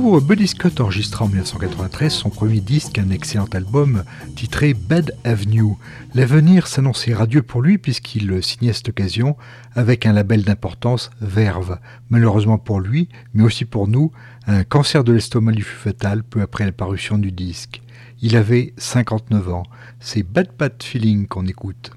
retour, Buddy Scott enregistra en 1993 son premier disque, un excellent album titré Bed Avenue. L'avenir s'annonçait radieux pour lui puisqu'il signait cette occasion avec un label d'importance, Verve. Malheureusement pour lui, mais aussi pour nous, un cancer de l'estomac lui fut fatal peu après la parution du disque. Il avait 59 ans. C'est Bad Bad Feeling qu'on écoute.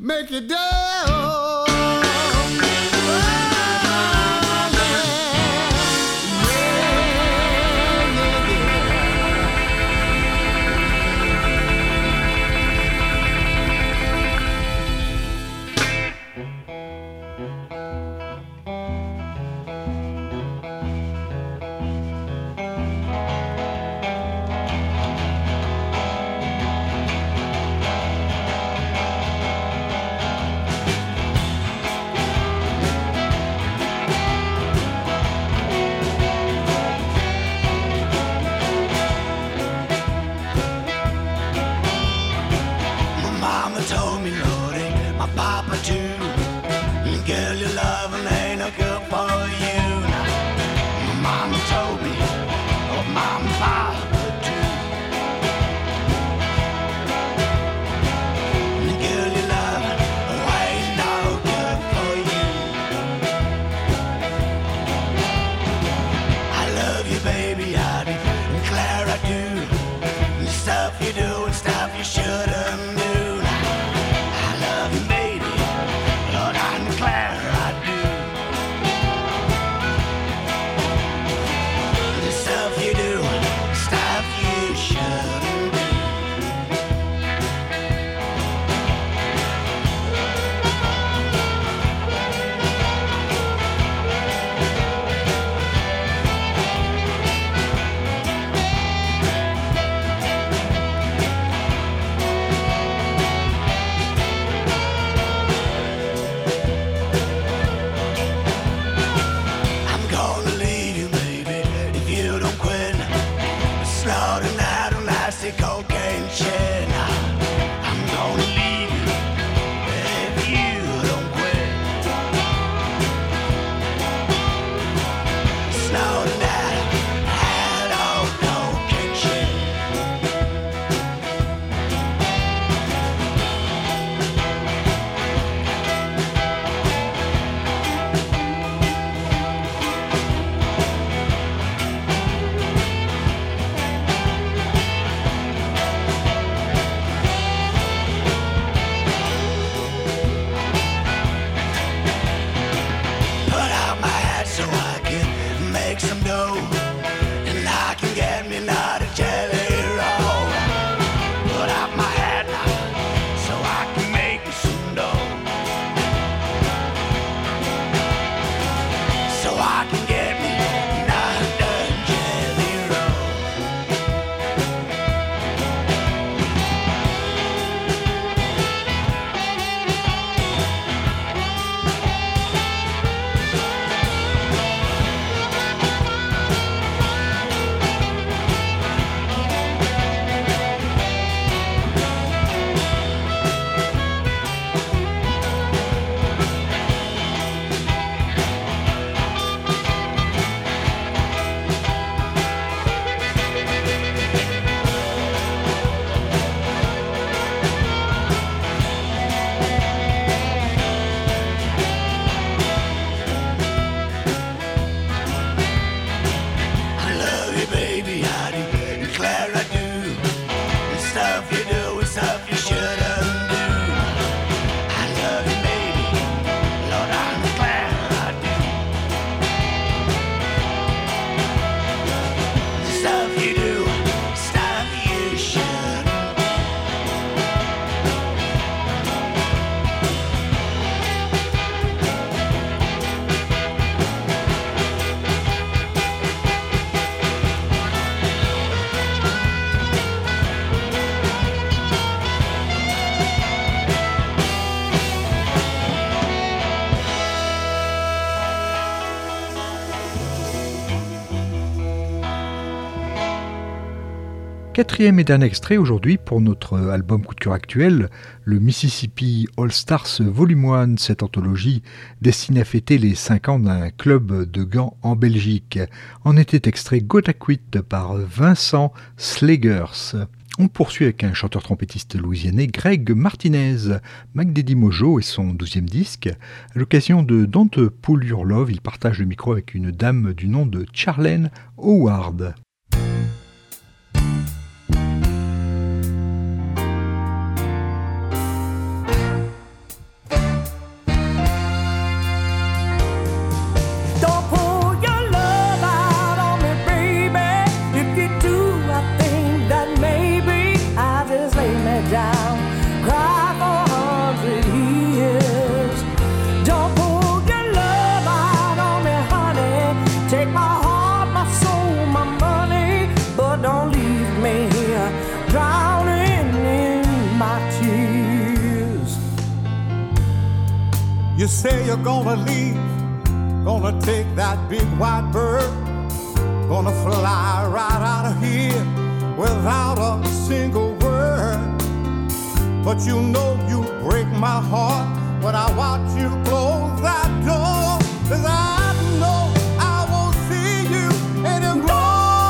make you down. Quatrième et dernier extrait aujourd'hui pour notre album coup de cœur actuel, le Mississippi All Stars Volume 1, cette anthologie destinée à fêter les 5 ans d'un club de Gand en Belgique. En était extrait Gotta Quit par Vincent Slegers. On poursuit avec un chanteur-trompettiste louisianais, Greg Martinez. Mac Daddy Mojo est son 12e disque. À l'occasion de Don't Pull Your Love, il partage le micro avec une dame du nom de Charlene Howard. You say you're gonna leave, gonna take that big white bird, gonna fly right out of here without a single word. But you know you break my heart when I watch you close that door, 'cause I know I won't see you anymore.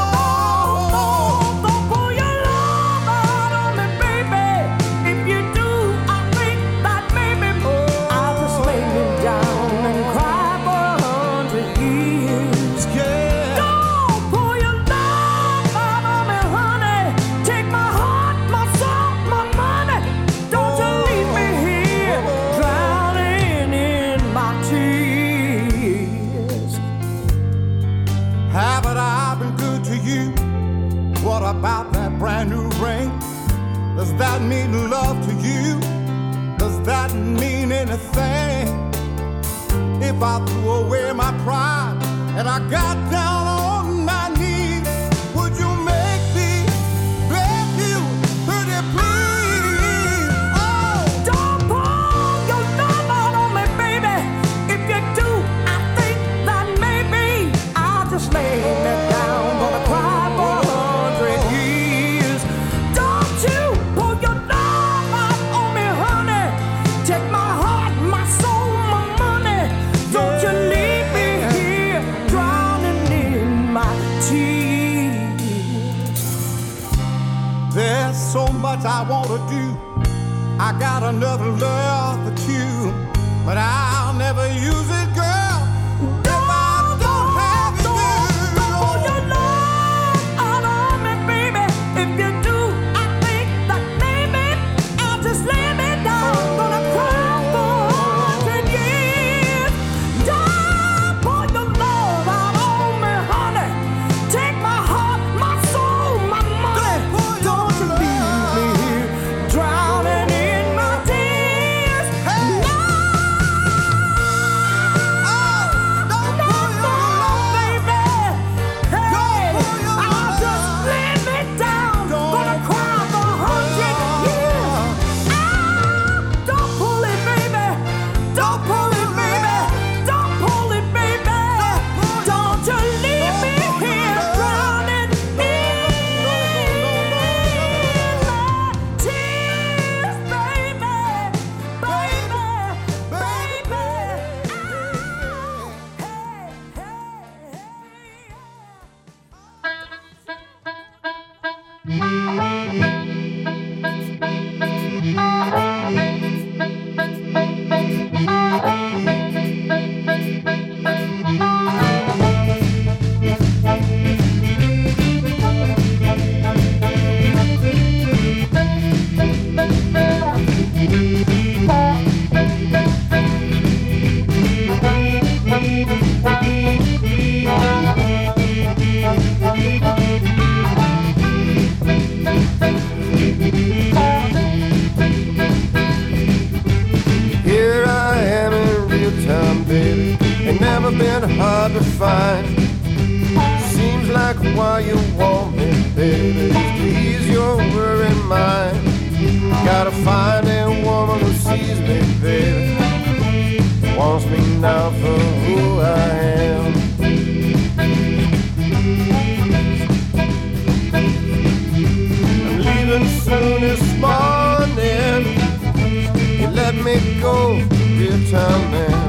About that brand new ring, does that mean love to you? Does that mean anything? If I threw away my pride and I got down on my knees, would you make me beg you, pretty please? Oh, don't pour your love out on me, baby. If you do, I think that maybe I'll just lay me down, gonna cry for so much I want to do. I got another love for you, but I'll never use it, girl. Hard to find. Seems like why you want me, baby, is to ease your worried mind. Gotta find a woman who sees me, baby, wants me now for who I am. I'm leaving soon this morning. You let me go, dear town man.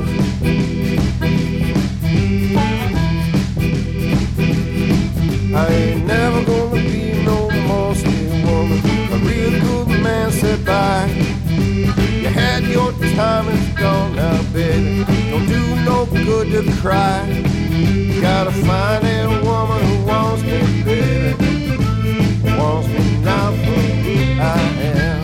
I ain't never gonna be no more stay woman. A real good man said bye. You had your time, it's gone now, baby. Don't do no good to cry. Gotta find a woman who wants me, baby, who wants me now for who I am.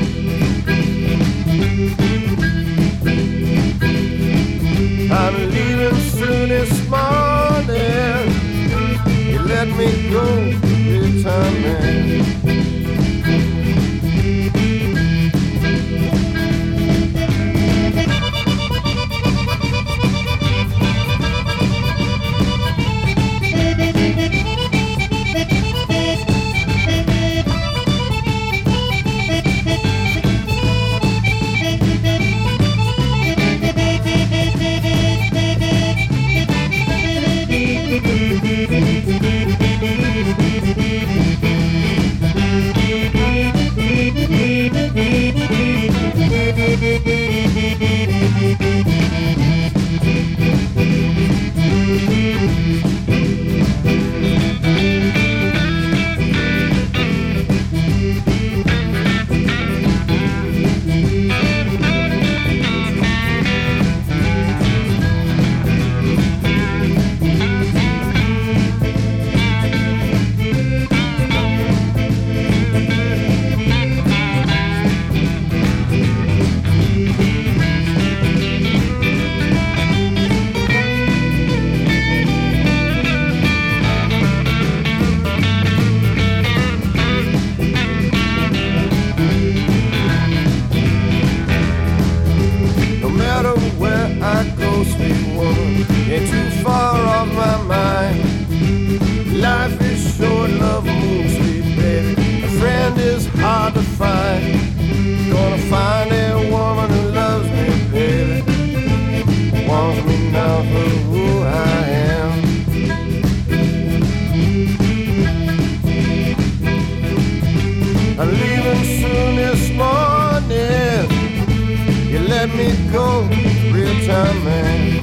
I'm leaving soon this morning. Let me go, dear time man. I'm leaving soon this morning. You let me go, real time man.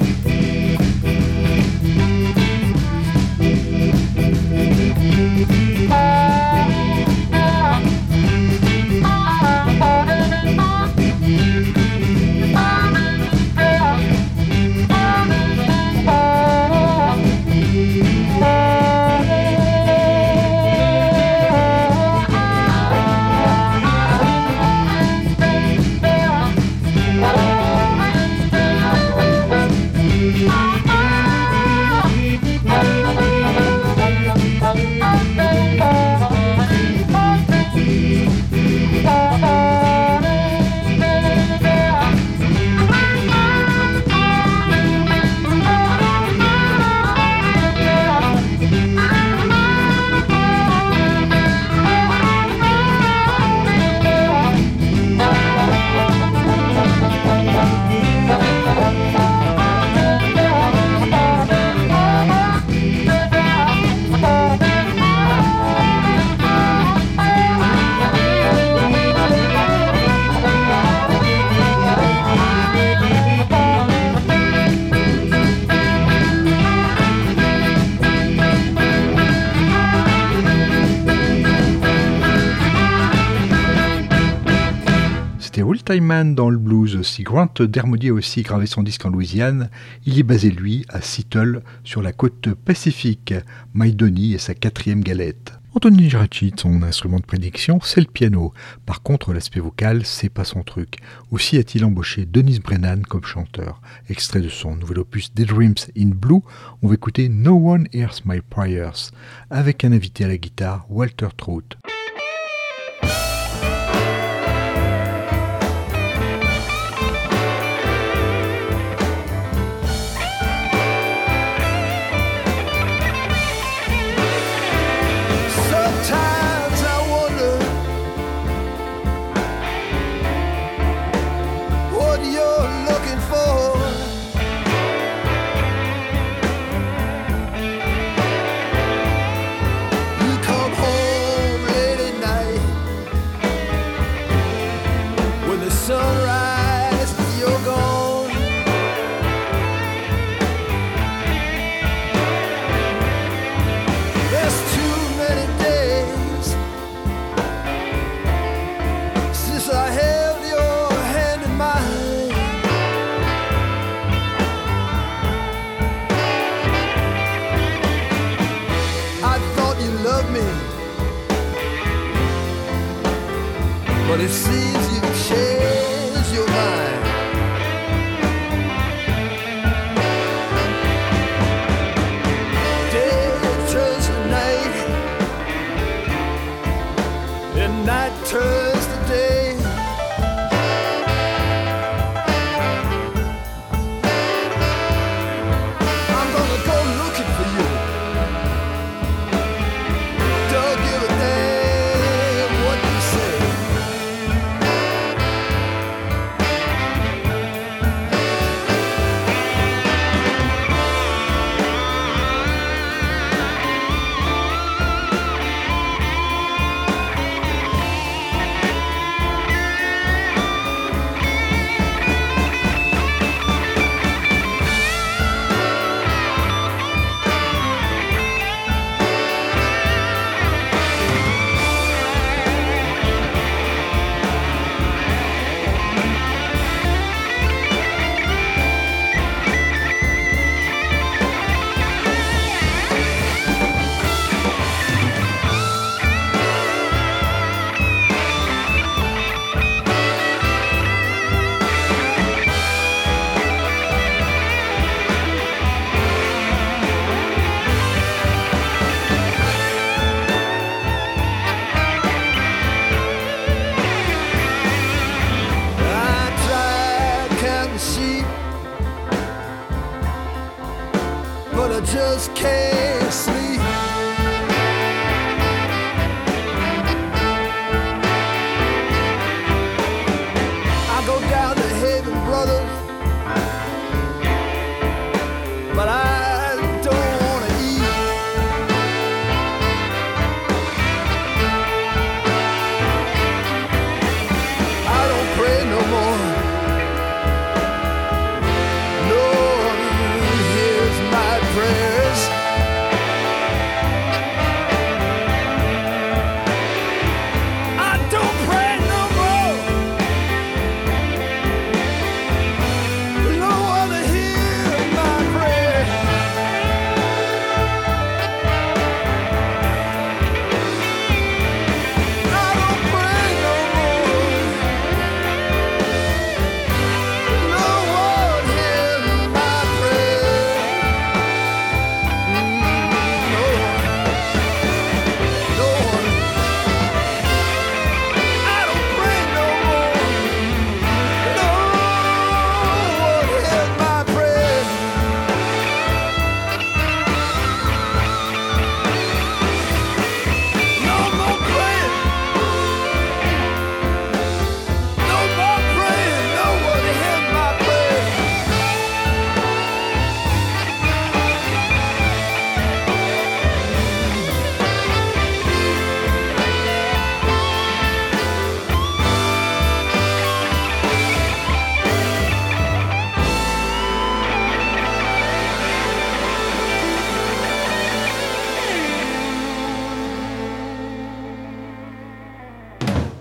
Time Man dans le blues. Si Grant Dermody a aussi gravé son disque en Louisiane, il est basé lui à Seattle sur la côte pacifique. My Donny est sa 4e galette. Anthony Gratchit, son instrument de prédiction, c'est le piano. Par contre, l'aspect vocal, c'est pas son truc. Aussi a-t-il embauché Dennis Brennan comme chanteur. Extrait de son nouvel opus Daydreams in Blue, on va écouter No One Hears My Prayers, avec un invité à la guitare, Walter Trout. But it seems you've changed your mind. Day turns to night, and night turns to day. I'm gonna go looking for you. Don't give a damn what you say. Just can't sleep. I go down to Haven Brothers, but I don't wanna eat.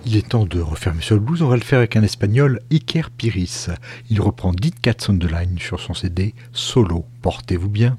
Il est temps de refermer sur le blues, on va le faire avec un espagnol, Iker Pires. Il reprend Dead Cats on the Line sur son CD Solo. Portez-vous bien.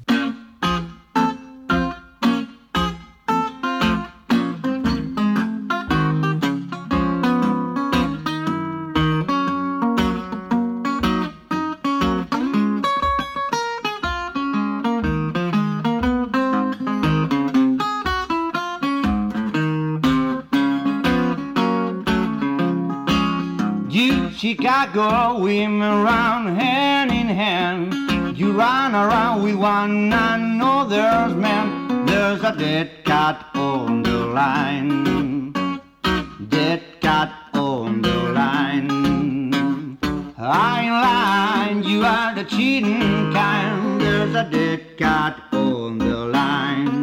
Chicago women run hand in hand. You run around with one another's man. There's a dead cat on the line. Dead cat on the line. I'm lying, you are the cheating kind. There's a dead cat on the line.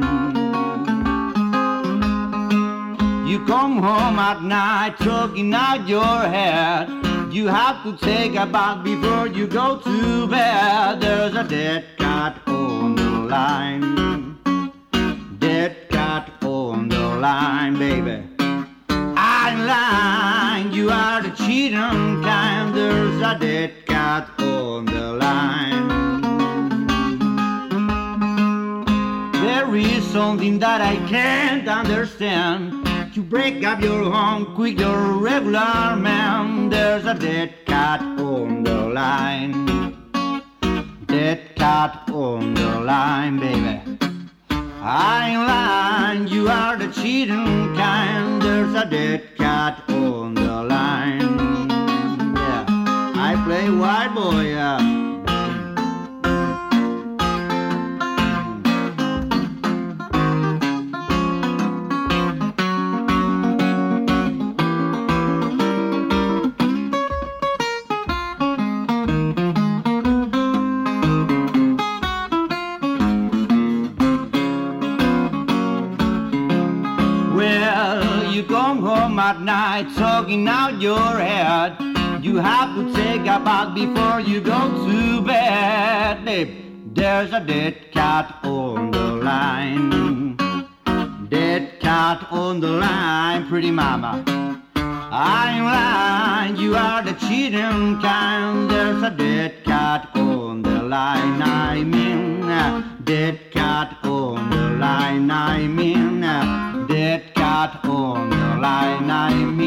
You come home at night talking out your head. You have to take a bath before you go to bed. There's a dead cat on the line. Dead cat on the line, baby. I'm lying, you are the cheating kind. There's a dead cat on the line. There is something that I can't understand. To break up your home, quit your regular man. There's a dead cat on the line. Dead cat on the line, baby. I'm lying, you are the cheating kind. There's a dead cat on the line. Yeah, I play white boy, yeah. At night talking out your head. You have to take a bath before you go to bed. There's a dead cat on the line. Dead cat on the line, pretty mama. I'm lying, you are the cheating kind. There's a dead cat on the line. I mean, dead cat on the line. I mean, dead cat on the line. I mean.